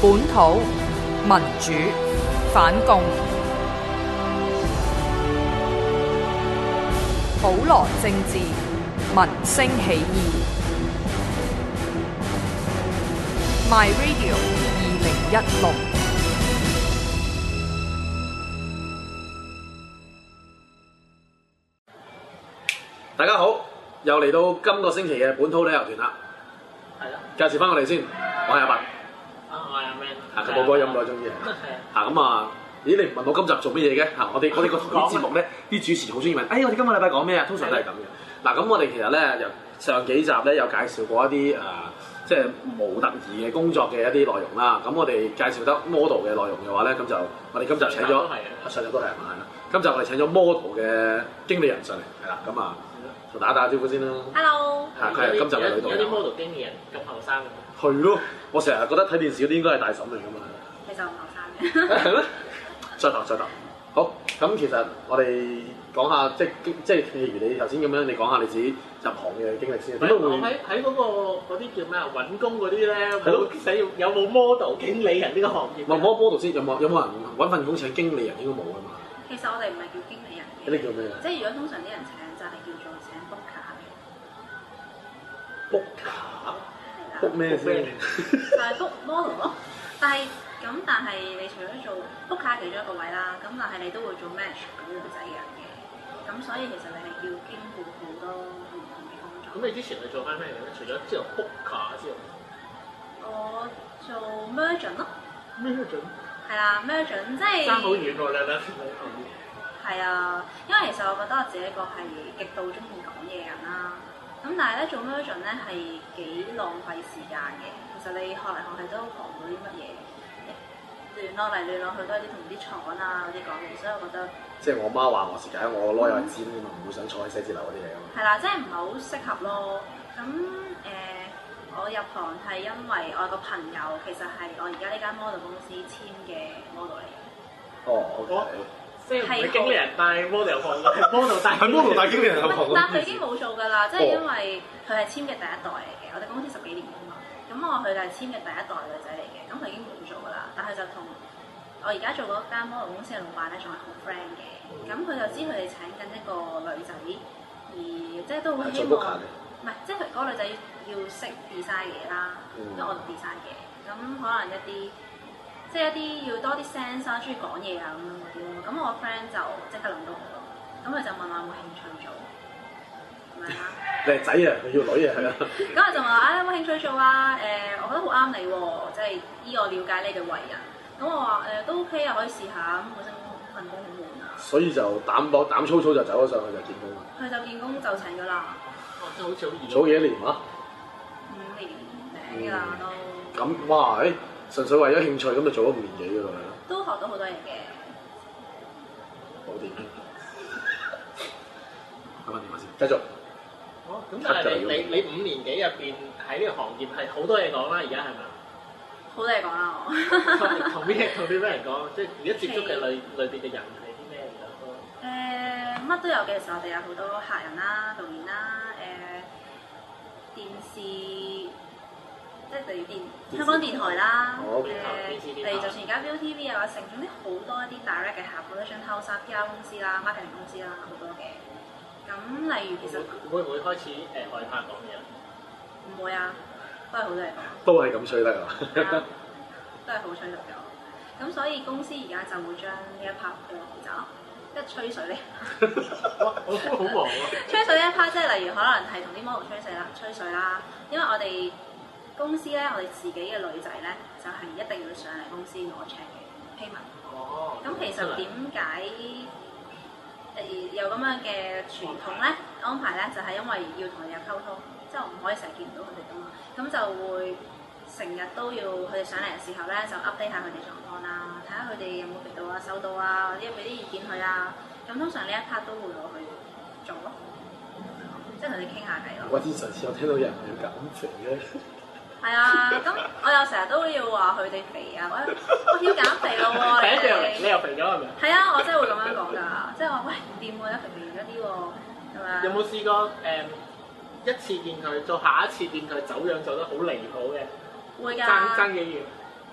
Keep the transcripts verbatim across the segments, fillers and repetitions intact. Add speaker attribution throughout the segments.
Speaker 1: 本土民主反共，普羅政治民聲起義。My Radio 二零一六。
Speaker 2: 大家好，又嚟到今個星期嘅本土旅遊團啦。
Speaker 3: 係啦，
Speaker 2: 介紹翻我哋先，我係阿伯。
Speaker 3: 啊，我係阿 Man。
Speaker 2: 啊，個個音我中意。
Speaker 3: 係啊。
Speaker 2: 啊咁啊，咦？你唔問我今集做乜嘢嘅？嚇，我哋我哋個台節目咧，啲主持好中意問。哎，我哋今個禮拜講咩啊？通常都係咁嘅。嗱，咁我哋其實咧，由上幾集咧有介紹過一啲誒、呃，即係模特兒嘅工作嘅一啲內容啦。咁我哋介紹得 model 嘅內容嘅話咧，咁就我哋今集請咗，上集都係係啦。今集我哋請咗 model 嘅經理人上嚟，係啦。咁啊，同大家打下招呼先啦。
Speaker 4: Hello。
Speaker 2: 係，佢係今集嘅女導。
Speaker 3: 有啲 model 經理人咁後生嘅。
Speaker 2: 係咯，我成日覺得睇電視嗰啲應該係大嬸嚟㗎嘛。
Speaker 4: 其實唔後生嘅。
Speaker 2: 係咩？再答再答。好，咁其實我哋講下即即係譬如你頭先咁樣，你講下你自己入行嘅經歷先。點解會？
Speaker 3: 我喺喺嗰個嗰啲叫咩啊？揾工嗰啲咧，冇使有冇 model 經理人呢個行業？
Speaker 2: 唔係摸 model 先，有冇有冇人揾份工請經理人？應該冇㗎嘛。
Speaker 4: 其實我哋唔係叫經理人嘅。
Speaker 2: 你叫咩啊？
Speaker 4: 即係如果通常啲人請就係叫做請 book 卡嘅。
Speaker 2: book 卡？book 咩先？
Speaker 4: 就係 book model 咯。但係咁，但係你除咗做 book 卡其中一個位啦，咁但係你都會做 match 嗰啲女仔嘅人嘅。咁所以其實你係要經過好多唔同嘅工作。
Speaker 3: 咁你之前係做翻咩嘅咧？除咗之後 book 卡之外，
Speaker 4: 我做 merchant 咯。
Speaker 3: merchant？
Speaker 4: 係啦 merchant 即係。爭
Speaker 3: 好遠喎，兩兩條路。
Speaker 4: 係啊，因為其實我覺得我自己一個係極度中意講嘢嘅人啦。咁但係咧做 merchant 咧係幾浪費時間嘅。其實你學嚟學去都學唔到啲乜嘢，亂落嚟亂落去都係啲同啲廠啊嗰啲講嘢，所以我覺得
Speaker 2: 即係我媽話我時間，我攞又係尖㗎嘛，唔會想坐喺寫字樓嗰啲嚟㗎嘛。
Speaker 4: 係啦，即係唔係好適合咯。咁誒、呃，我入行係因為我有個朋友其實係我而家呢間 model 公司簽嘅 model 嚟嘅。
Speaker 2: 哦，OK。
Speaker 3: 即係唔係經理人帶 model 行嘅，係 model 帶。
Speaker 2: 係 model 帶經理人行。
Speaker 4: 但佢已經冇做㗎啦，即係因為佢係簽嘅第一代嚟嘅。我哋公司十幾年㗎嘛，咁我佢就係簽嘅第一代女仔嚟嘅，咁佢已經冇做㗎啦。但係就同我而家做嗰間 model 公司嘅老闆咧，仲係好 friend 嘅。咁佢就知佢哋請緊一個女仔，而即係都好希望，唔係即係佢嗰個女仔要識 design 嘢啦，因為我讀 design 嘅，咁可能一啲。即係一啲要多啲 sense 啊，中意講嘢啊咁樣嗰啲咯。咁我 friend 就即刻諗到我咯。咁佢就問我有冇興趣做，係咪啊？
Speaker 2: 你係仔啊，佢要女啊，係啊。
Speaker 4: 咁我就問我啊，有冇興趣做啊？誒、呃，我覺得好啱你喎，即係依我了解你嘅為人。咁我話誒、呃、都 OK 啊，可以試下。咁本身份工好悶啊。所以就膽薄膽粗粗就走咗上去就見工啦。佢就見工就請咗啦。
Speaker 3: 哦，即係好似好易。
Speaker 2: 早幾年啊？
Speaker 4: 五年幾啦都。
Speaker 2: 咁哇誒！純粹為咗興趣咁就做咗五年幾㗎啦，
Speaker 4: 都學到好多嘢嘅。
Speaker 2: 好掂。咁啊點啊先？繼續。
Speaker 3: 哦，咁但係你你你五年幾入邊喺呢個行業係好多嘢講啦，而家係咪？
Speaker 4: 好多嘢講啦我。
Speaker 3: 同邊同邊咩人講？即係而家接觸嘅類類別嘅人係啲咩嚟㗎？
Speaker 4: 誒乜都有嘅，其實我哋有好多客人啦、導演啦、誒、電視。即係例如電香港電台啦，誒，例如就算而家 ViuTV 啊，成總啲好多一啲 direct 嘅客戶都想偷殺 P R 公司啦、marketing 公司啦，好多嘅。咁例如其實
Speaker 3: 會唔會開始誒害怕講嘢？
Speaker 4: 唔會啊，都係好多嘢講。
Speaker 2: 都係咁吹得㗎。
Speaker 4: 都係好吹得㗎。咁所以公司而家就會將呢一 part 俾我負責咯，即係吹水呢。
Speaker 3: 我都好忙喎。吹
Speaker 4: 水呢一 part 即係例如可能係同啲 model 吹水啦，吹水啦，因為我哋。公司咧，我哋自己嘅女仔咧，就係、是、一定要上嚟公司攞 check 嘅 payment。哦。咁其實點解誒有咁樣嘅傳統咧安排咧？就係、是、因為要同佢哋溝通，即係我唔可以成日見唔到佢哋噶嘛。咁就會成日都要佢哋上嚟嘅時候咧，就 update 下佢哋狀況啦，睇下佢哋有冇俾到啊、收到啊，或者俾啲意見佢啊。咁通常呢一 part 都會攞去做咯，即係同你傾下偈咯。
Speaker 2: 我知上次我聽到有人要減肥咧。
Speaker 4: 係啊，咁我又成日都要話佢哋肥啊，我我要減肥咯喎，
Speaker 3: 你哋你又肥咗係咪？
Speaker 4: 係啊，我真係會咁樣講㗎，即係話喂唔掂喎，一肥肥咗啲喎，係咪啊？
Speaker 3: 有冇試過誒、嗯、一次見佢，再下一次見佢走樣走得好離譜嘅？
Speaker 4: 會㗎。
Speaker 3: 爭爭幾遠？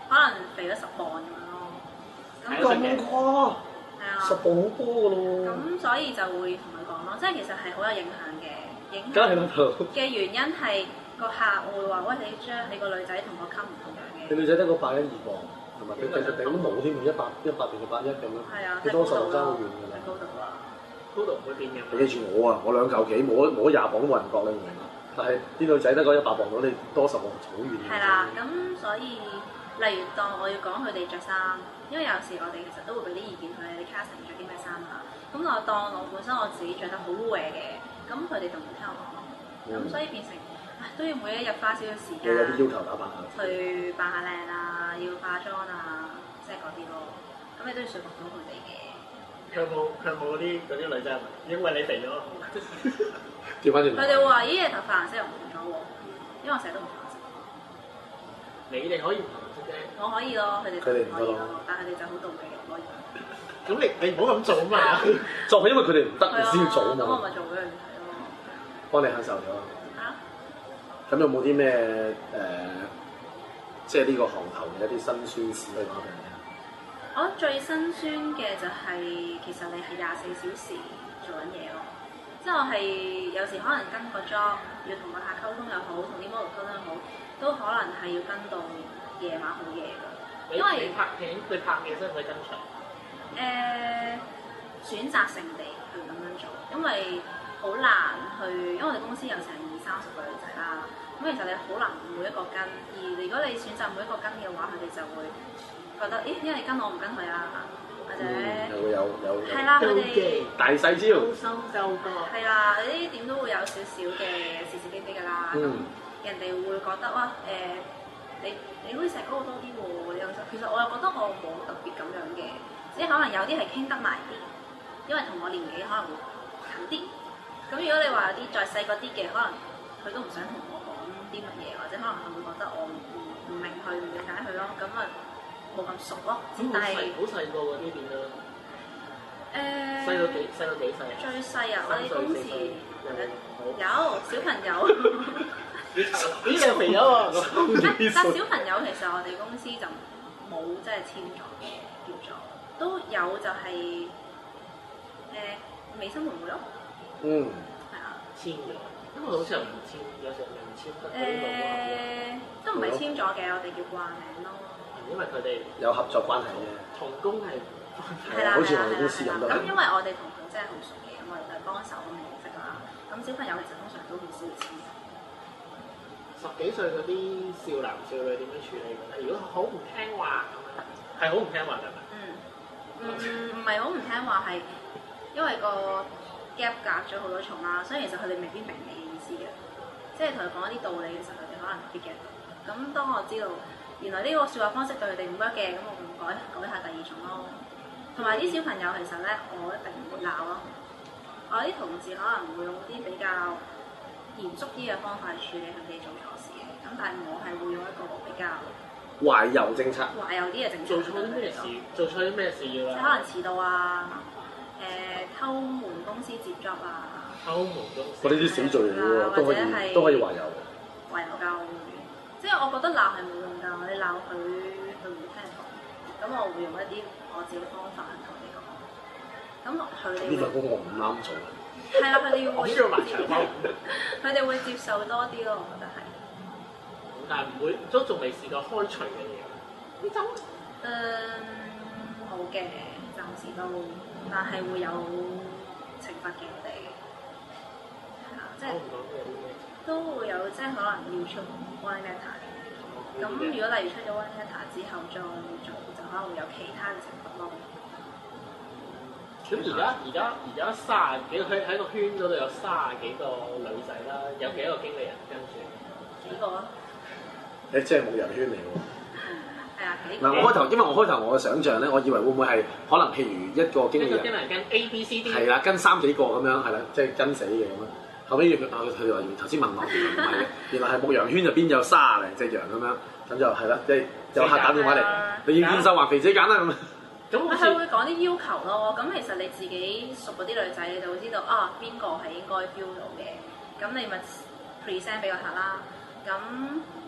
Speaker 4: 可能肥咗十磅咁樣咯。咁
Speaker 2: 咁誇，
Speaker 4: 係啊，
Speaker 2: 十磅好多噶咯。
Speaker 4: 咁所以就會同佢講咯，即係其實係好有影響嘅。影
Speaker 2: 梗係啦，
Speaker 4: 嘅原因係個客會話：喂，你將你個女仔同個級唔同樣嘅。
Speaker 2: 你女仔得個百一二磅，同埋佢其實頂都冇添，一百一百定係百一咁樣。
Speaker 4: 係啊，
Speaker 2: 佢多數爭好遠㗎啦。
Speaker 4: 高度啦，
Speaker 3: 高度唔會變嘅。
Speaker 2: 你記住我啊，我兩嚿幾，冇冇廿磅都冇人覺你明唔明啊？但係啲女仔得嗰一百磅到，你多十磅好遠。
Speaker 4: 係啦，咁所以例如當我要講佢哋着衫，因為有時我哋其實都會俾啲意見佢，你 casting 着啲咩衫啊？咁我當我本身我自己着得好嘅嘅，咁佢哋就唔聽我講，咁、嗯、所以變成都要每一日花少少時間。
Speaker 2: 有啲要求打扮下。
Speaker 4: 去扮下靚啊，要化妝啊，即係嗰啲咯。咁你都要說服到佢哋嘅。
Speaker 3: 佢有冇佢有冇嗰啲嗰啲女仔問？因為你肥咗。
Speaker 2: 調翻轉。
Speaker 4: 佢哋會話：咦，你頭髮顏色又唔同咗喎，因為我成日都唔同顏色。
Speaker 3: 你哋可以唔同顏色啫。
Speaker 4: 我可以咯，佢哋
Speaker 2: 佢哋唔
Speaker 4: 可以咯，但係佢哋就好妒忌我可以。
Speaker 3: 咁你你唔好咁做啊嘛！
Speaker 2: 就係因為佢哋唔得，你先要做啊嘛。
Speaker 4: 咁我咪做俾佢哋睇咯。
Speaker 2: 幫你享受咗。
Speaker 4: 嚇？
Speaker 2: 咁有冇啲咩誒，即係呢個行頭嘅一啲辛酸史可以講俾人聽？
Speaker 4: 我覺得最辛酸嘅就係、是、其實你係廿四小時做緊嘢咯。即係我係有時可能跟個 job 要同個客溝通又好，同啲 model 溝通又好，都可能係要跟到夜晚好夜㗎。因為
Speaker 3: 你拍片，你拍嘢使唔使跟場？
Speaker 4: 誒、呃、選擇性地去咁樣做，因為好難去，因為我哋公司有成二三十個女仔啦，咁其實你好難每一個跟，而如果你選擇每一個跟嘅話，佢哋就會覺得，咦，因為你跟我唔跟佢啊，或者
Speaker 2: 嗯、有有有
Speaker 4: 係啦，佢哋
Speaker 2: 大細招，
Speaker 3: 高心就多。
Speaker 4: 係啦，呢啲點都會有少少嘅是是非非㗎啦，咁、
Speaker 2: 嗯、
Speaker 4: 人哋會覺得哇誒、呃，你你好似成嗰個多啲喎，你又其實我又覺得我冇特別咁樣嘅。即係可能有啲係傾得埋啲，因為同我年紀可能會近啲。咁如果你話有啲再細個啲嘅，可能佢都唔想同我講啲乜嘢，或者可能佢會覺得我唔唔明佢，唔了解佢咯。咁啊冇咁熟咯。但係
Speaker 3: 好細個嗰啲點樣？
Speaker 4: 誒。
Speaker 3: 細到幾細到幾細啊？
Speaker 4: 最細啊！我哋公司有小朋友。
Speaker 3: 咦？你肥咗喎！
Speaker 4: 但小朋友其實我哋公司就冇即係簽咗嘅，叫做。都有就係、是、誒、呃、美心妹妹咯，
Speaker 2: 嗯，
Speaker 4: 係啊，
Speaker 3: 簽嘅，因為好似又唔簽，有時候唔簽得嗰啲路
Speaker 4: 誒，都唔係簽咗嘅，我哋叫掛名咯。
Speaker 3: 因為佢哋
Speaker 2: 有合作關係嘅，
Speaker 3: 同工係
Speaker 4: 係啦，
Speaker 2: 好似我哋公司咁都係。
Speaker 4: 咁因為我哋同佢真係好熟嘅，咁我哋就係幫手咁認識啦。咁小朋友其實通常都好少會簽。
Speaker 3: 十幾歲嗰啲少男少女點樣處理嘅咧？如果好唔聽話咁樣，係好唔聽話係咪？
Speaker 4: 唔唔係好唔聽話，係因為個 gap 隔咗好多重啦，所以其實佢哋未必明你嘅意思嘅。即係同佢講一啲道理嘅時候，佢哋可能未必 get 到。咁當我知道原來呢個説話方式對佢哋唔得嘅，咁我會改改下第二種咯。同埋啲小朋友其實咧，我一定唔會鬧咯。我啲同事可能會用啲比較嚴肅啲嘅方法去處理佢哋做錯事嘅。咁但係我係會用一個比較
Speaker 2: 懷柔政策，
Speaker 4: 懷柔啲嘅政策。
Speaker 3: 做錯啲咩事？做錯啲咩事要啦？
Speaker 4: 即係可能遲到啊，誒、呃、偷瞞公司接 job 啊，
Speaker 3: 偷瞞公司。
Speaker 2: 我呢啲死罪嚟嘅喎，都可以都可以懷柔。
Speaker 4: 懷柔教，即係我覺得鬧係冇用㗎，你鬧佢佢唔會聽講，咁我會用一啲我自己方法去同你講。咁佢哋
Speaker 2: 呢份工我唔啱做。
Speaker 4: 係啦，佢哋會
Speaker 3: 呢個埋牆包。佢
Speaker 4: 哋會接受多啲咯，我覺得係。
Speaker 3: 但係唔會，都仲未試過開除嘅嘢。你走？
Speaker 4: 誒冇嘅，暫時都，但係會有懲罰嘅我哋，係啊，即係都會有，即係可能要出 one letter 嘅。咁如果例如出咗 one letter 之後再做，就可能會有其他嘅懲罰咯。
Speaker 3: 咁而家而家而家卅幾個喺喺個圈嗰度有卅幾個女仔啦，有幾個經理人跟住？
Speaker 4: 幾個啊？
Speaker 2: 誒，即係冇人圈嚟喎。
Speaker 4: 係啊，幾
Speaker 2: 嗱，我開頭因為我開頭我嘅想像咧，我以為會唔會係可能譬如一個經理人，
Speaker 3: 一個經理人跟 A、B、C、D
Speaker 2: 係啦，跟三幾個咁樣係啦，即係跟死嘅咁樣。後尾佢佢哋話頭先問我，原來唔係嘅，原來係牧羊圈入邊有卅零隻羊咁樣，咁就係啦，即係有客打電話嚟，你要燕瘦還肥自己揀啦咁。
Speaker 3: 咁
Speaker 4: 佢係會講啲要求咯，咁其實你自己熟嗰啲女仔，你就會知道啊邊個係應該 feel 到嘅，咁你咪 present 俾個客啦。咁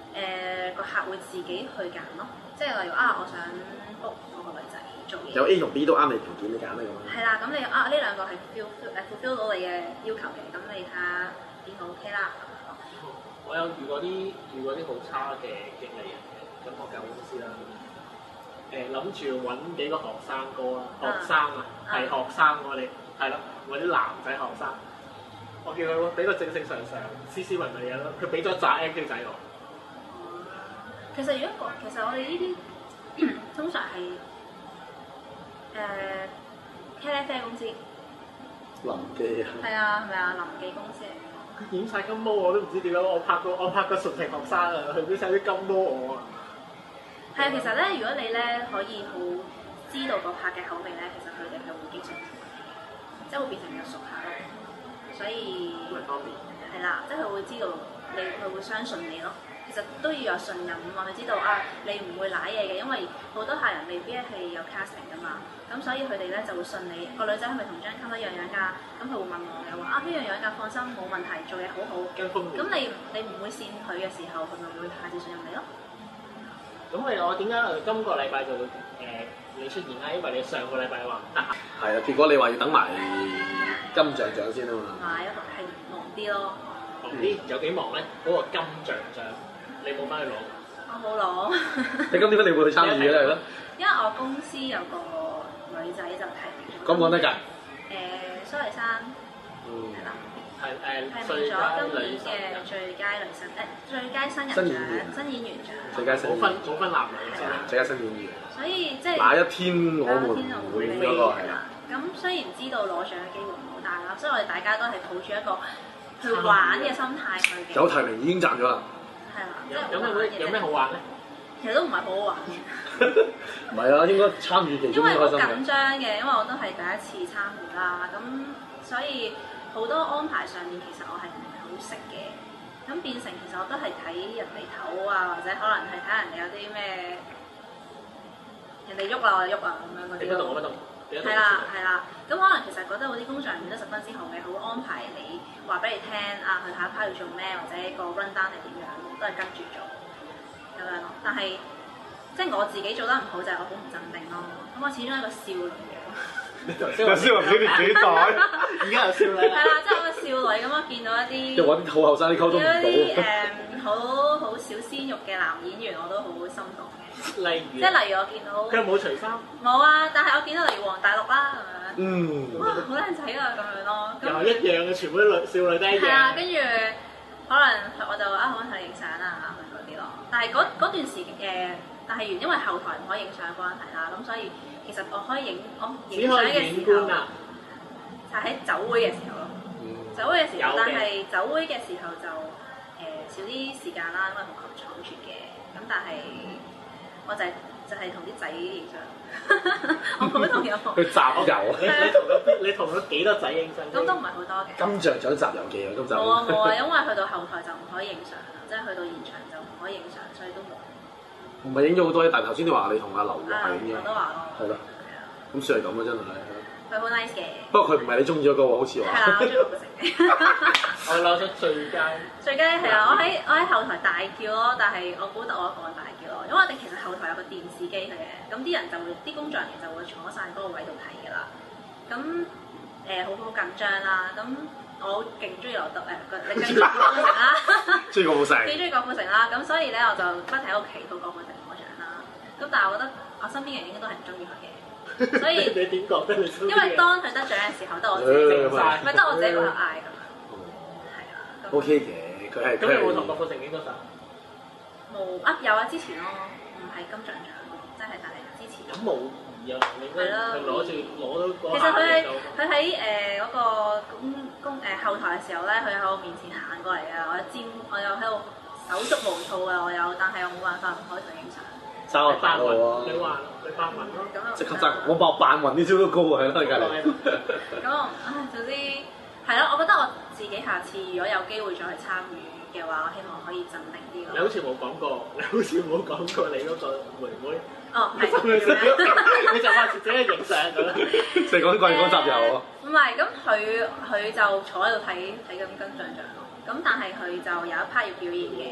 Speaker 4: 誒個客會自己去揀咯，即係例如啊，我想 book 我個女仔做嘢。
Speaker 2: 有 A 同 B 都啱你條件，你揀啦咁樣。
Speaker 4: 係啦，咁你啊呢兩個係 feel feel 誒 fulfill 到你嘅要求嘅，咁你睇下邊個 OK 啦。
Speaker 3: 我有遇過啲遇過啲好差嘅經理人嘅，咁我間公司啦，誒諗住揾幾個學生哥啦，學生啊，係、嗯、學生我哋係咯，揾啲男仔學生，我叫佢俾個正正常常、斯斯文文嘅咯，佢俾咗扎 M K 仔我。
Speaker 4: 其實如果其實我哋呢啲通常係誒茄喱啡公司，
Speaker 2: 臨記啊，
Speaker 4: 係啊，係咪啊？臨記公司嚟。
Speaker 3: 染晒金毛我都唔知點解，我拍過我拍過純情學生啊，佢俾晒啲金毛我啊。係啊，
Speaker 4: 其實咧，如果你咧可以好知道個客嘅口味咧，其實佢哋係會經常同你嘅，即係會變成個熟客咯。所以係啦，即係佢會知道你，佢會相信你咯。其實都要有信任啊嘛，佢知道啊，你唔會賴嘢嘅，因為好多客人未必係有 casting 噶嘛，咁所以佢哋咧就會信你。個女仔係咪同張卡一樣樣㗎？咁佢會問我嘅話啊，呢樣樣㗎，放心冇問題，做嘢好好。咁你你唔會跣佢嘅時候，佢咪會下次信任你咯。
Speaker 3: 咁你我點解今個禮拜就會誒、呃、你出現啊？因為你上個禮拜話唔得閒。
Speaker 2: 係啊，結果你話要等埋金像獎先啊嘛。
Speaker 4: 係啊，係忙啲咯。
Speaker 3: 忙啲有幾忙咧？嗰、那個金像獎。你冇翻去攞？
Speaker 4: 我冇攞。
Speaker 2: 你咁點解你會去參與嘅咧？
Speaker 4: 因為我公司有個女仔就提名咗。
Speaker 2: 講唔講得㗎？
Speaker 4: 誒，蘇麗珊。嗯。係啦。
Speaker 3: 係誒。
Speaker 4: 提名咗今年嘅最佳女神誒最佳新人獎、新演員獎。
Speaker 2: 最佳新演員。冇分冇
Speaker 3: 分男女
Speaker 2: 係啦，最佳新演員。
Speaker 4: 所以即係。
Speaker 2: 哪一天我們會嗰個係啦。
Speaker 4: 咁雖然知道攞獎嘅機會唔好大啦，所以我哋大家都係抱住一個去玩嘅心態去嘅。
Speaker 2: 有提名已經賺咗啦。
Speaker 4: 係啦，
Speaker 3: 有咩有咩好玩咧？
Speaker 4: 其實都唔係好好玩。
Speaker 2: 唔係啊，應該參與其中開心嘅。
Speaker 4: 因為好緊張嘅，因為我都係第一次參與啦，咁所以好多安排上面其實我係唔係好識嘅，咁變成其實我都係睇人哋頭啊，或者可能係睇人哋有啲咩人哋喐啊，我喐啊咁樣嗰啲。
Speaker 3: 你不動我不動。
Speaker 4: 係啦係啦，咁可能其實覺得嗰啲工作人員都十分之好嘅，好安排你話俾你聽啊，佢下一 part 要做咩，或者個 run down 係點樣，都係跟住做咁樣咯。但係即係我自己做得唔好就係我好唔鎮定咯。咁我始終係一個少女嘅。
Speaker 3: 你頭先話你哋幾代？而家又少女。係
Speaker 4: 啦，即係我個少女咁，我見到一啲
Speaker 2: 即係揾啲好後生啲溝通唔到。
Speaker 4: 啲誒好好小鮮肉嘅男演員，我都好心動嘅。
Speaker 3: 例如，
Speaker 4: 即係例如我見到
Speaker 3: 佢冇除衫，
Speaker 4: 冇啊！但係我見到例如黃大陸啦咁樣，
Speaker 2: 嗯，
Speaker 4: 哇好靚仔啊咁樣咯，
Speaker 3: 又一樣嘅，全部啲女少女都一樣。
Speaker 4: 係啊，跟住可能我就啊可唔可以同佢影相啊咁嗰啲咯。但係嗰嗰段時誒、呃，但係因為後台唔可以影相嘅關係啦，咁所以其實我可以影我影相嘅時候，就喺酒會嘅時候咯。酒會嘅時候，但係酒會嘅時候就誒、呃、少啲時間啦，因為好倉促嘅。咁但係我就係、就係同啲仔影相，我冇同任何。
Speaker 2: 佢集郵，
Speaker 3: 你你同咗你同咗幾多仔影相？
Speaker 4: 咁都唔係好多嘅。
Speaker 2: 金像獎集郵記啊，今集。
Speaker 4: 冇啊冇啊，因為去到後台就唔可以影相啦，即係去到現場就唔可以影相，所以都冇。
Speaker 2: 唔係影咗好多，但係頭先你話你同阿劉華影嘅。
Speaker 4: 我都話咯。
Speaker 2: 係咯。咁算係咁啊，真係。
Speaker 4: 佢好 nice 嘅。
Speaker 2: 不過佢唔係你中意嗰個喎，好似話。
Speaker 4: 係啦，我中意郭富城嘅。
Speaker 3: 我攞咗最佳。
Speaker 4: 最佳係啊！我喺我喺後台大叫咯，但係我估得我一個人大叫咯，因為我哋其實後台有個電視機嘅，咁啲人就會啲工作人員就會坐晒嗰個位度睇㗎啦。咁誒好好緊張啦，咁我勁中意劉德誒個你跟住郭富城啦，
Speaker 2: 中意郭富城，
Speaker 4: 幾中意郭富城啦，咁所以咧我就不停喺度祈禱郭富城攞獎啦。咁但係我覺得我身邊嘅人應該都係唔中意佢嘅。所以
Speaker 3: 你點覺得你？
Speaker 4: 因為當佢得獎嘅時候，得我自己靜晒，咪得我自己喺度嗌咁樣。係啊。
Speaker 2: O K 嘅，佢係。
Speaker 3: 咁你有冇同郭富城影過相？
Speaker 4: 冇啊，有啊，之前咯，唔係金像獎咯，即係但係之前。
Speaker 3: 咁冇意啊！你係攞住攞到嗰
Speaker 4: 其實佢係佢喺誒嗰個公公誒後台嘅時候咧，佢喺我面前行過嚟啊！我尖，我又喺度手足無措啊！我有，但係我冇辦法唔可以同佢影相。
Speaker 2: 爭我扮喎，
Speaker 3: 你話你扮暈咯，
Speaker 2: 即刻爭我扮扮暈啲招都高啊！喺度隔離。
Speaker 4: 咁我唉，總之係咯，我覺得我自己下次如果有機會再去參與嘅話，我希望可以鎮定啲咯。
Speaker 3: 你好似冇講過，你好似冇講過你嗰個妹妹。
Speaker 4: 哦，係。
Speaker 3: 你就話自己影相咁啦。
Speaker 2: 成講啲貴嗰集有啊。
Speaker 4: 唔係，咁佢佢就坐喺度睇睇緊金像獎咯。咁但係佢就有一 part 要表演嘅。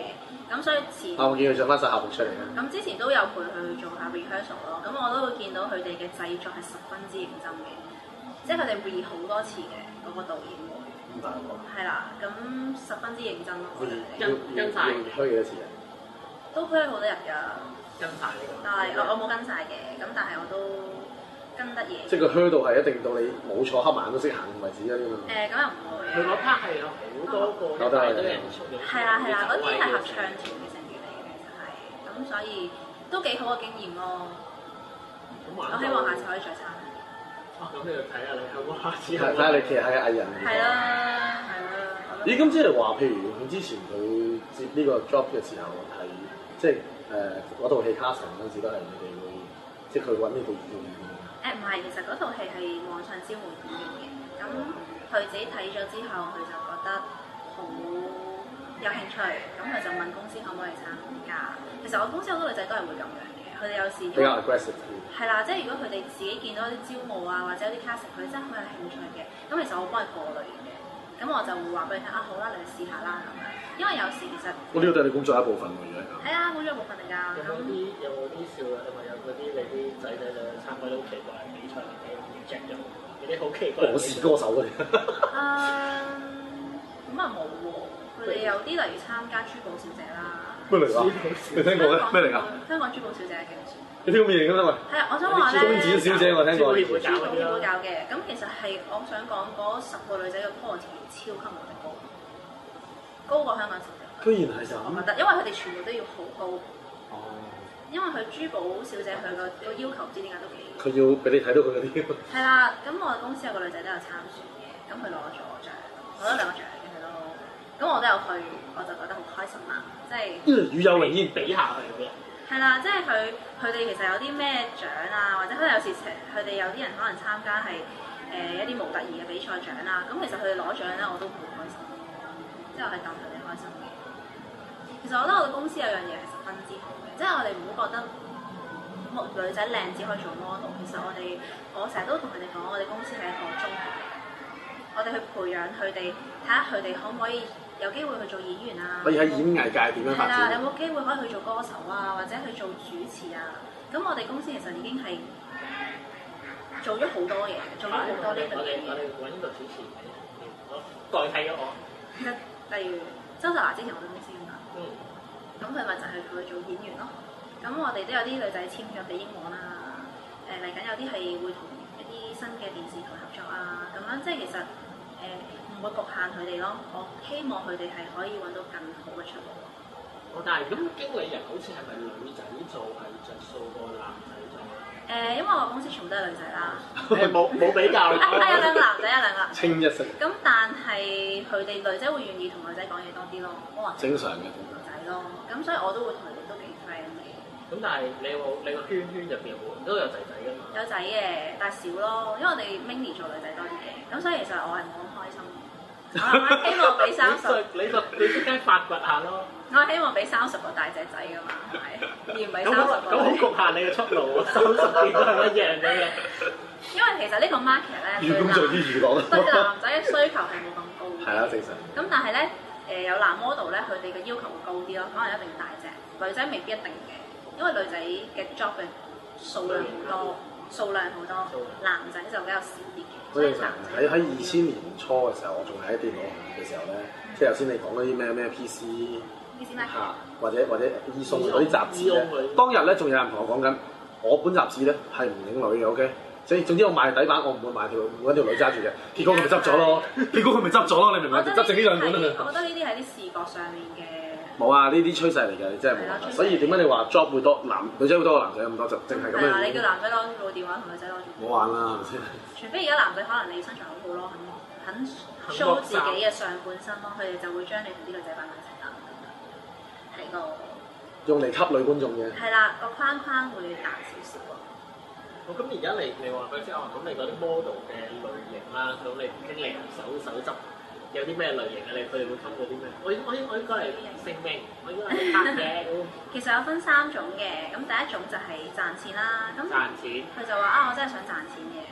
Speaker 4: 咁所以前
Speaker 2: 啊，我見佢着翻晒校服出嚟嘅。
Speaker 4: 咁之前都有陪佢去做下 rehearsal 咯，咁我都會見到佢哋嘅製作係十分之認真嘅，即係佢哋 re 好多次嘅嗰、那個導演會。
Speaker 2: 咁大鑊。
Speaker 4: 係啦，咁十分之認真咯。
Speaker 2: 跟
Speaker 3: 跟晒
Speaker 2: 推幾多次啊？
Speaker 4: 都推好多日㗎。
Speaker 3: 跟晒呢個。
Speaker 4: 但係我我冇跟晒嘅，咁但係我都跟得嘢。
Speaker 2: 即係個 hurdle 度係一定到你冇錯黑埋眼都識行為止嗰啲嘛。
Speaker 4: 誒咁又唔會。
Speaker 3: 佢嗰 part 係有好多個一大堆人出嘅。
Speaker 4: 係啦係啦，嗰啲係合唱團嘅成員嚟嘅，其實係，咁所以都幾好嘅經驗咯。我希望下次可以再參加。
Speaker 3: 哦，咁你要睇下你有冇下次。
Speaker 2: 係睇下你其實係藝人。
Speaker 4: 係啦係啦。
Speaker 2: 咦？咁即係話，譬如佢之前佢接呢個 job 嘅時候係，即係誒嗰套戲 casting 嗰陣時都係你哋會，即係佢揾呢套演員嘅。
Speaker 4: 誒唔係，其實嗰套戲係網上招募演員嘅，咁佢自己睇咗之後，佢就覺得好有興趣，咁佢就問公司可唔可以參加。其實我公司好多女仔都係會咁樣嘅，佢哋有時
Speaker 2: 比較 aggressive 啲。
Speaker 4: 係啦，即係如果佢哋自己見到啲招募啊，或者有啲 casting，佢真係好有興趣嘅，咁其實我幫佢過濾嘅，咁我就會話俾你聽啊，好啦，你去試下啦咁樣。因為有時其實
Speaker 2: 我呢個都係你工作一部分喎，如果係咁。
Speaker 4: 係啊，工作一部分嚟㗎。
Speaker 3: 有冇啲有冇啲笑啊？因為有嗰啲你啲仔仔女參加啲好奇怪嘅比賽，你 reject 咗，有啲好奇怪。
Speaker 2: 我是歌手嗰啲。
Speaker 4: 誒，咁啊冇喎，佢哋有啲例如參加珠寶小姐啦。
Speaker 2: 咩嚟㗎？你聽過咩？咩嚟㗎？
Speaker 4: 香港珠寶小姐嘅競選。
Speaker 2: 你聽過咩嘢㗎嘛？
Speaker 4: 係啊，我想話咧，
Speaker 2: 公子小姐我聽過。
Speaker 3: 珠寶協會搞
Speaker 4: 珠寶協會搞嘅，咁其實係我想講嗰十個女仔嘅 quality 超級無敵高，高過香港小姐。
Speaker 2: 居然係咁。
Speaker 4: 我覺得，因為佢哋全部都要好高。
Speaker 2: 哦。
Speaker 4: 因為佢珠寶小姐佢個個要求唔知點解都幾。
Speaker 2: 佢要俾你睇到佢嗰啲。
Speaker 4: 係啦，咁我哋公司有個女仔都有參選嘅，咁佢攞咗獎，攞咗兩個獎嘅佢都。咁我都有去，我就覺得好開心啦，即係。
Speaker 2: 與有榮焉，
Speaker 3: 比下佢嘅。
Speaker 4: 係啦，即係佢佢哋其實有啲咩獎啊，或者可能有時佢哋有啲人可能參加係誒、呃、一啲模特兒嘅比賽獎啊，咁其實佢哋攞獎咧我都好開心，即係我係戥佢哋開心嘅。其實我覺得我哋公司有樣嘢係十分之好嘅，即係我哋唔好覺得女仔靚只可以做 model。其實我哋我成日都同佢哋講，我哋公司係一個中學，我哋去培養佢哋，睇下佢哋可唔可以有機會去做演員啊？
Speaker 2: 可以喺演藝界點樣發展？
Speaker 4: 係啦，有冇機會可以去做歌手啊，或者去做主持啊？咁我哋公司其實已經係做咗好多嘢，做咗好多呢類
Speaker 3: 我哋
Speaker 4: 嘅嘢。
Speaker 3: 我哋揾個主持，我代替咗我。
Speaker 4: 其實例如周秀娜之前我哋公司㗎嘛，
Speaker 3: 嗯，
Speaker 4: 咁佢咪就係佢做演員咯。咁我哋都有啲女仔簽咗俾英皇啦，誒嚟緊有啲係會同一啲新嘅電視台合作啊，咁樣即係其實誒唔、呃、會局限佢哋咯。我希望佢哋係可以揾到更好嘅出路。
Speaker 3: 我但係咁經理人好似係咪女仔做係着數過男仔做？
Speaker 4: 誒、呃，因為我公司全部都係女仔啦，
Speaker 3: 誒冇冇比較啦。
Speaker 4: 係有兩個男仔，有兩個男仔。
Speaker 2: 清一色。
Speaker 4: 咁但係佢哋女仔會願意同女仔講嘢多啲咯，我話
Speaker 2: 正常嘅。
Speaker 4: 女仔咯，咁所以我都會同佢哋都幾 friend 嘅。
Speaker 3: 咁但係你有冇你個圈圈入邊有冇都有仔仔㗎嘛？
Speaker 4: 有仔嘅，但係少咯，因為我哋 mini 做女仔多啲嘅，咁所以其實我係冇咁開心嘅。我係希望俾三十，
Speaker 3: 你就你即刻發掘下咯。
Speaker 4: 我係希望俾三十個大隻仔㗎嘛，係，而唔係
Speaker 3: 咁
Speaker 4: 三十個。
Speaker 3: 好咁好局限你嘅出路喎，三十幾都係一樣嘅。
Speaker 4: 因為其實呢個 market 咧
Speaker 2: 寓工做啲娛樂
Speaker 4: 對男仔嘅需求係冇咁高嘅。
Speaker 2: 係啊，正常。
Speaker 4: 咁但係咧，誒、有男 model 咧，佢哋嘅要求會高啲咯，可能一定大隻，女仔未必一定嘅，因為女仔嘅 job 嘅數量好多，數量好多，男仔就比較少啲嘅。
Speaker 2: 好正常。喺喺二千年初嘅時候，我仲喺電腦行嘅時候咧，即係頭先你講嗰啲咩咩 P C。嚇，或者或者醫送嗰啲雜誌咧，當日咧仲有人同我講緊，我本雜誌咧係唔影女嘅 ，OK，即係總之我賣底版，我唔會賣條揾條女揸住嘅，結果佢咪執咗咯，結果佢咪執咗咯，你明唔明？執剩呢兩本啊！
Speaker 4: 我覺得呢啲係啲視覺上面嘅。
Speaker 2: 冇啊，呢啲趨勢嚟嘅，你真係冇辦法。所以點解你話 job 會多男女仔會多過男仔咁多，就淨係咁樣。
Speaker 4: 係啊，你叫男仔攞部電話同女仔攞住。
Speaker 2: 唔好玩啦，係咪先？
Speaker 4: 除非而家男仔可能你身材好好咯，肯肯 show 自己嘅上半身咯，佢哋就會將你同啲女仔擺埋一齊啦。係個
Speaker 2: 用嚟吸女觀眾嘅。
Speaker 4: 係啦，個框框會大少少咯。
Speaker 3: 哦，咁而家你你話嗰啲啊，咁你嗰啲 model 嘅類型啦，咁你經理人手手執有啲咩類型啊？你佢哋會溝到啲咩？我我我應該係姓名，我應該係黑嘅。
Speaker 4: 其實有分三種嘅，咁第一種就係賺錢啦，咁
Speaker 3: 賺錢。
Speaker 4: 佢就話啊，我真係想賺錢嘅。
Speaker 2: 係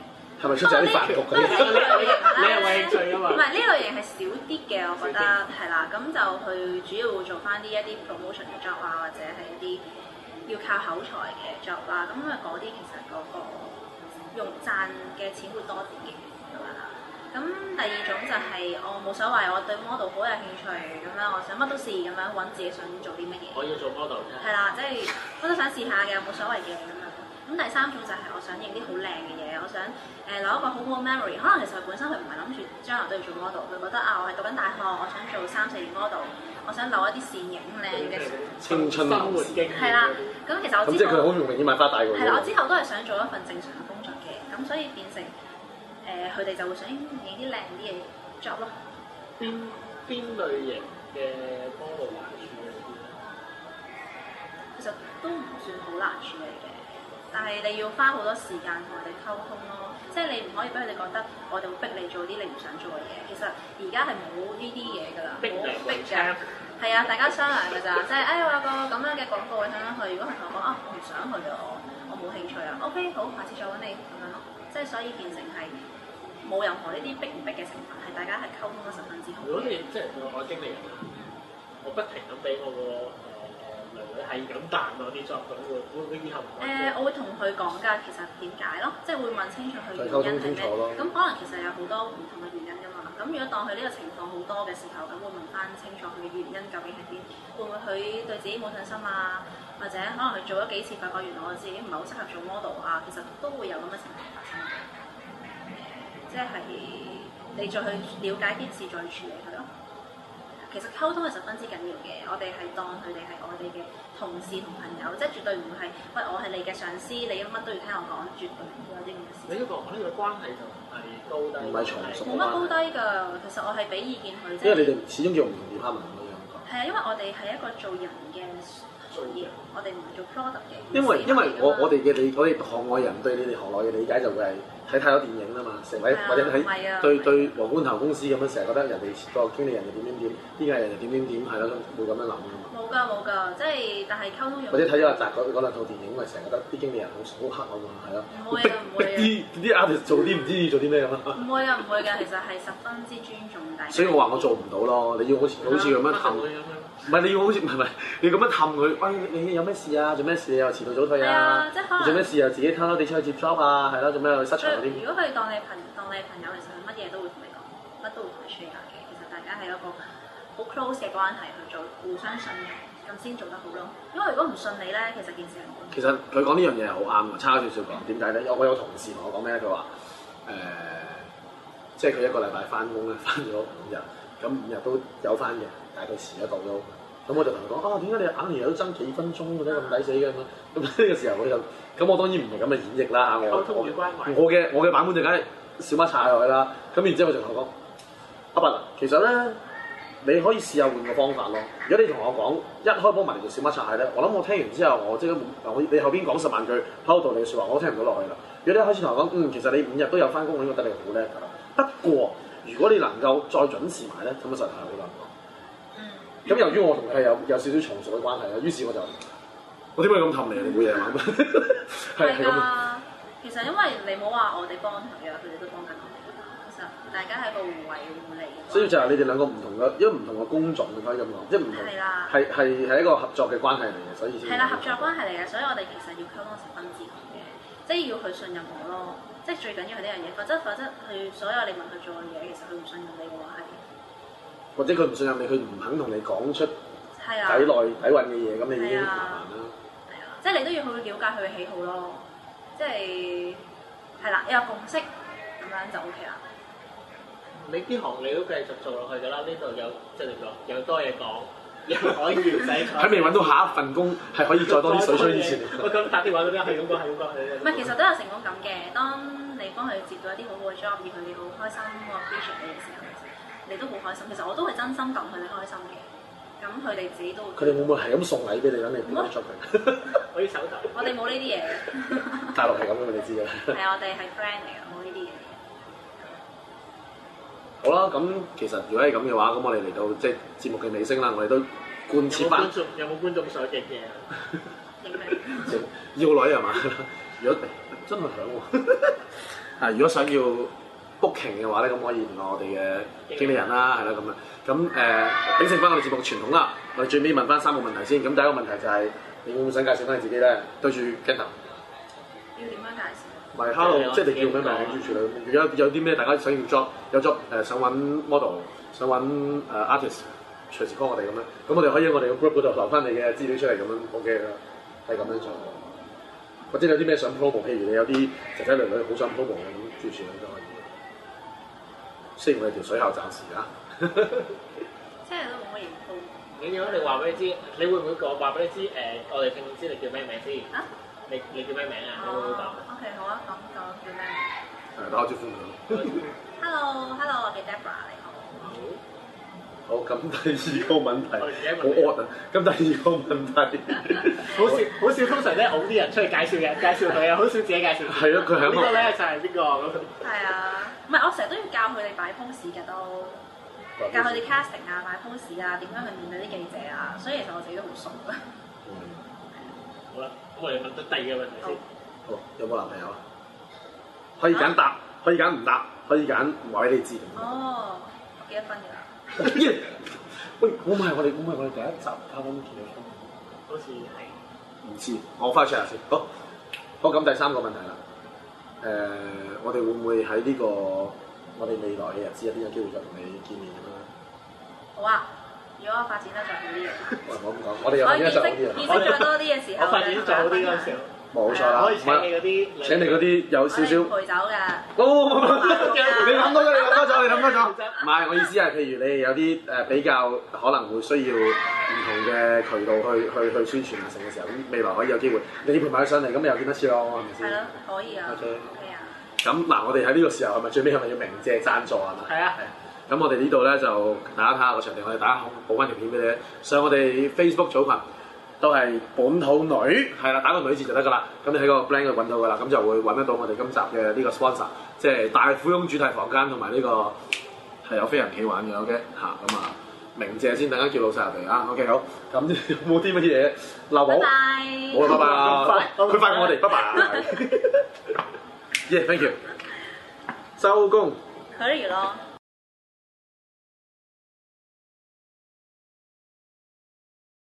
Speaker 2: 係咪出席啲飯局嗰啲？
Speaker 3: 你係為興趣啊嘛？
Speaker 4: 唔係呢類型係少啲嘅，我覺得係啦。咁就去主要會做翻啲一啲 promotion 嘅 job 啊，或者係一啲要靠口才嘅 job 啦。咁因為嗰啲其實嗰個用賺嘅錢會多啲嘅咁樣啦。咁第二種就係我冇所謂，我對 model 好有興趣咁樣，我想乜都試咁樣，揾自己想做啲乜嘢。
Speaker 3: 我要做 model 啫。
Speaker 4: 係啦，即係我都想試下嘅，冇所謂嘅咁樣。咁第三種就係我想影啲好靚嘅嘢，我想誒攞、呃、一個好好嘅 memory。可能其實佢本身佢唔係諗住將來都要做 model，佢覺得啊，我係讀緊大學，我想做三四年 model，我想留一啲倩影靚嘅
Speaker 2: 青春
Speaker 3: 生活經驗。
Speaker 4: 係啦，咁其實我
Speaker 2: 咁即係佢好容易買花大喎。
Speaker 4: 係啦，我之後都係想做一份正常嘅工作嘅，咁所以變成誒佢哋就會想影啲靚啲嘅 job 咯。
Speaker 3: 邊邊類型嘅 model 難處理啲咧？
Speaker 4: 其實都唔算好難處理嘅。但係你要花好多時間同佢哋溝通咯，即係你唔可以俾佢哋覺得我哋會逼你做啲你唔想做嘅嘢。其實而家係冇呢啲嘢㗎啦，冇逼嘅，係啊，大家商量㗎咋，即係誒我有個咁樣嘅廣告我想去，如果佢同我講啊，我唔想去啊，我我冇興趣啊 ，OK 好，下次再揾你咁樣咯。即係所以變成係冇任何呢啲逼唔逼嘅成分，係大家係溝通得十分之好。
Speaker 3: 如果你即係我經理人啦，我不停咁俾我個女女係咁彈我啲作品，會會唔會以後唔得？
Speaker 4: 誒，我會同佢講㗎，其實點解咯？即係會問清楚佢原因係咩？咁可能其實有好多唔同嘅原因㗎嘛。咁如果當佢呢個情況好多嘅時候，咁會問翻清楚佢嘅原因究竟係邊？會唔會佢對自己冇信心啊？或者可能佢做咗幾次，發覺原來我自己唔係好適合做 model 啊？其實都會有咁嘅情況發生嘅。即係你再去了解件事，再處理佢咯。其實溝通係十分之緊要嘅，我哋係當佢哋係我哋嘅同事同朋友，即係絕對唔會係喂我係你嘅上司，你乜都要聽我講，絕對唔會有啲咁嘅事。
Speaker 3: 你呢個呢個關係就唔係高低，
Speaker 2: 唔係從屬
Speaker 4: 冇乜高低㗎，其實我係俾意見佢啫。
Speaker 2: 因為你哋始終叫唔同 department 咁樣講。
Speaker 4: 係啊，因為我哋係一個做人嘅行業，我哋唔係做 product 嘅。
Speaker 2: 因為因為我我哋嘅理，我哋行外人對你哋行內嘅理解就會係睇太多電影啦嘛，成位或者喺對對皇冠頭公司咁樣，成日覺得人哋個經理人又點點點，呢個人又點點點，係咯，會咁樣諗㗎嘛。
Speaker 4: 冇㗎冇㗎，即係但係溝通用。
Speaker 2: 或者睇咗阿澤嗰嗰兩套電影，咪成日覺得啲經理人好好黑啊嘛，係咯，
Speaker 4: 唔會啊唔會啊，
Speaker 2: 啲啲 artist 做啲唔知要做啲咩咁啊。
Speaker 4: 唔會啊唔會㗎，其實係十分之尊重大家。
Speaker 2: 所以我話我做唔到咯，你要好似好似咁樣氹。唔係你要好似唔係唔係你咁樣氹佢，喂你有咩事啊？做咩事你又遲到早退啊？
Speaker 4: 即係可能
Speaker 2: 做咩事又自己偷偷地出去接 job 啊？係咯，做咩去失場嗰啲？
Speaker 4: 如果佢當你朋當你朋友，其實乜嘢都會同你講，乜都會同你 share 嘅。其實大家係一個好 close 嘅關係去做，互相信任，咁先做得好咯。因為如果唔信你咧，其實件事係冇。
Speaker 2: 其實佢講呢樣嘢係好啱嘅，差少少講。點解咧？我有同事同我講咩？佢話誒，即係佢一個禮拜翻工咧，翻咗五日，咁五日都有翻嘅，但係佢遲一到都。咁我就同佢講啊，點解你硬係有爭幾分鐘嘅咧？咁抵死嘅咁啊！咁呢個時候我就咁，我當然唔係咁嘅演繹啦。我我我嘅我嘅版本就梗係小馬踩落去啦。咁然之後我就同佢講：阿伯，其實咧你可以試下換個方法咯。如果你同我講一開波埋嚟做小馬擦蟹咧，我諗我聽完之後，我即刻我你後邊講十萬句拋道理嘅説話，我都聽唔到落去啦。如果你一開始同我講，嗯，其實你五日都有翻工，我已經覺得你好叻㗎啦。不過如果你能夠再準時埋咧，咁就實係好難講。咁由於我同佢係有有少少從屬嘅關係啦，於是我就我點解咁氹你啊？你冇嘢玩咩？係係咁。
Speaker 4: 其實因為你冇話我哋幫佢啊，佢哋都幫緊我哋。其實大家係一個互惠互利。所以
Speaker 2: 就係你哋兩個唔同嘅，因為唔同嘅工種可以咁講，即係唔同。係啦。係係係一個合作嘅關係嚟嘅，所以先。
Speaker 4: 係啦，合作關係嚟嘅，所以我哋其實要溝通十分之好嘅，即係要佢信任我咯。即係最緊要係呢樣嘢，否則否則佢所有你問佢做嘅嘢，其實佢唔信任你嘅話係。
Speaker 2: 或者佢唔信任你，佢唔肯同你講出
Speaker 4: 底
Speaker 2: 內底蘊嘅嘢，咁你已經麻煩啦。
Speaker 4: 係啊，即係你都要去了解佢嘅喜好咯。即係係啦，有共識咁樣就 O K 啦。
Speaker 3: 你啲行你都繼續做落去㗎啦，呢度有即係點講，有多嘢講，又可以唔使坐。
Speaker 2: 喺未揾到下一份工係可以再多啲水吹之前。
Speaker 3: 我咁打電話嗰啲係咁講，係咁講，係咁講。
Speaker 4: 唔係，其實都有成功感嘅。當你幫佢接到一啲好好嘅 job，而佢哋好開心，好 appreciate 你嘅時候，你都好開心。其實我都係真心戥佢哋開心嘅。咁佢哋自己都會。佢哋會唔會係咁送禮俾你，等你幫佢出佢？
Speaker 3: 我要手頭。
Speaker 4: 我哋冇呢啲嘢。
Speaker 2: 大陸係咁嘅，你知㗎。
Speaker 4: 係啊，我哋係 friend 嚟嘅，冇呢啲嘢。
Speaker 2: 好啦，咁其實如果係咁嘅話，咁我哋嚟到即係節目嘅尾聲啦，我哋都貫徹翻。
Speaker 3: 有冇觀眾想影嘢啊？
Speaker 4: 影咩？
Speaker 2: 要女係嘛？如果真係響喎， 啊，如果想要 booking 嘅話咧，咁可以聯絡我哋嘅經理人啦，係啦咁樣。咁誒秉承翻我哋節目嘅傳統啦，我哋最尾問翻三個問題先。咁第一個問題就係、是、你會唔會想介紹翻你自己咧？對住鏡頭。
Speaker 4: 要點樣介紹？
Speaker 2: 唔係 hello，即係你叫咩名？跟住啦。如果有啲咩大家想要 job，有 job 誒想揾 model，想揾誒 artist，隨時 call 我哋咁樣。咁我哋可以喺我哋嘅 group 嗰度留翻你嘅資料出嚟咁樣 OK 啦，係咁樣做。或者有啲咩想 promo， 譬如你有啲仔仔女女好想 promo 嘅咁，諸如此類都可以。雖然我哋條水喉暫時啊，
Speaker 4: 即係都冇乜嘢 promo。
Speaker 3: 你如果你話俾你知，你會唔會講話俾你知？誒、呃，我哋聽知你叫咩名先？啊？你你叫咩名啊？你會唔會講
Speaker 4: ？O K， 好啊，講講叫咩名？
Speaker 2: 係打個招呼佢。
Speaker 4: Hello，Hello， 我叫 Deborah，你好。
Speaker 2: 好，咁第二個問題，好 odd 啊！咁第二個問題，
Speaker 3: 好少好少，通常咧揾啲人出去介紹嘅，介紹佢啊，好少自己介紹。
Speaker 2: 係咯，佢係
Speaker 3: 呢個咧就係邊個咁？
Speaker 4: 係啊，唔係我成日都要教佢哋擺 pose 嘅都，教佢哋 casting 啊、擺 pose 啊、點樣去面對啲記者啊，所以其實我自己都好熟㗎。
Speaker 3: 好啦，咁我哋問到第二個問題先。
Speaker 2: 好，有冇男朋友啊？可以揀答，可以揀唔答，可以揀唔話俾你知。
Speaker 4: 哦，幾多分㗎？
Speaker 2: 喂，我唔係我哋，我唔係我哋第一集啱啱結咗婚，
Speaker 3: 好似係。
Speaker 2: 唔知，我翻去 check 下先。好，好咁第三個問題啦。誒、呃，我哋會唔會喺呢、這個我哋未來嘅日子有啲有機會再同你見面咁樣？
Speaker 4: 好啊，如果我發展得再好啲嘅。
Speaker 2: 喂，唔好咁講，我哋又發展得再好啲啊！
Speaker 4: 意識再多啲嘅時候，
Speaker 3: 我發展再好啲嗰陣時候。
Speaker 2: 冇錯啦，
Speaker 3: 可以請你嗰啲，
Speaker 2: 請你嗰啲有少少
Speaker 4: 陪酒嘅。
Speaker 2: 哦，你諗多咗，你諗多咗，你諗多咗。唔係，我意思係，譬如你有啲誒比較可能會需要唔同嘅渠道去去去宣傳啊成嘅時候，咁未來可以有機會，你陪埋佢上嚟，咁咪又見得次咯，係咪先？
Speaker 4: 係咯，可以啊。
Speaker 2: OK
Speaker 4: OK 啊。
Speaker 2: 咁嗱，我哋喺呢個時候係咪最尾係咪要鳴謝贊助啊？
Speaker 3: 係啊。
Speaker 2: 咁我哋呢度咧就大家睇下個場地，我哋大家補翻條片俾你，上我哋 Facebook 組群。都係本土女，係啦，打個女字就得噶啦。咁你喺個 blank 度揾到噶啦，咁就會揾得到我哋今集嘅呢個 sponsor，即係大富翁主題房間同埋呢個係有飛人企玩嘅 OK 嚇，咁啊鳴謝先，等間叫老細入嚟啊 OK 好，咁有冇啲乜嘢漏冇？好，拜拜啦，佢快過我哋，拜拜。Yeah，thank you。收工。
Speaker 4: 可以咯。